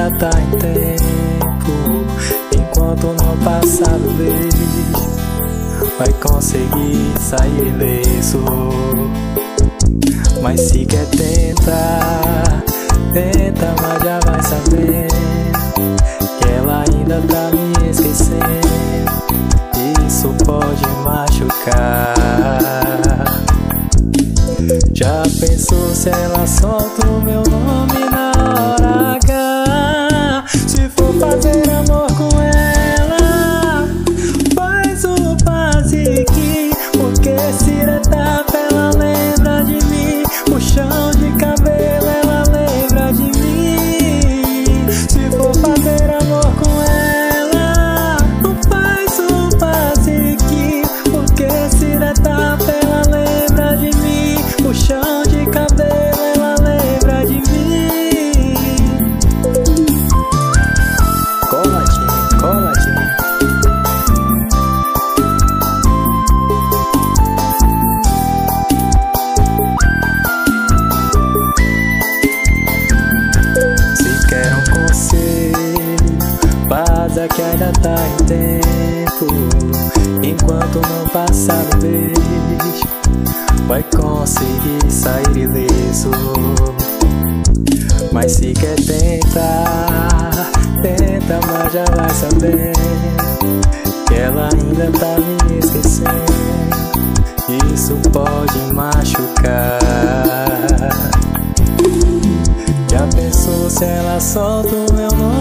ainda tá em tempo. Enquanto não passar do beijo, vai conseguir sair ileso. Mas se quer tentar, tenta, mas já vai saber que ela ainda tá me esquecendo. Isso pode machucar. Já pensou se ela solta o meu nome na hora H? Se for fazer amor com ela, faz o basique, porque se etapa ela lembra de mim. Puxão de cabelo ela lembra de mim. Se for fazer amor com ela, faz o basique, porque se etapa ela lembra de mim. Puxão de cabelo ela lembra de mim. Coladinho, coladinho. Se quer um conselho, vaza que ainda tá em tempo. Enquanto não passar o beijo, vai conseguir sair ileso. Mas se quer tentar, tenta, mas já vai saber que ela ainda tá me esquecendo. Isso pode machucar. Já pensou se ela solta o meu nome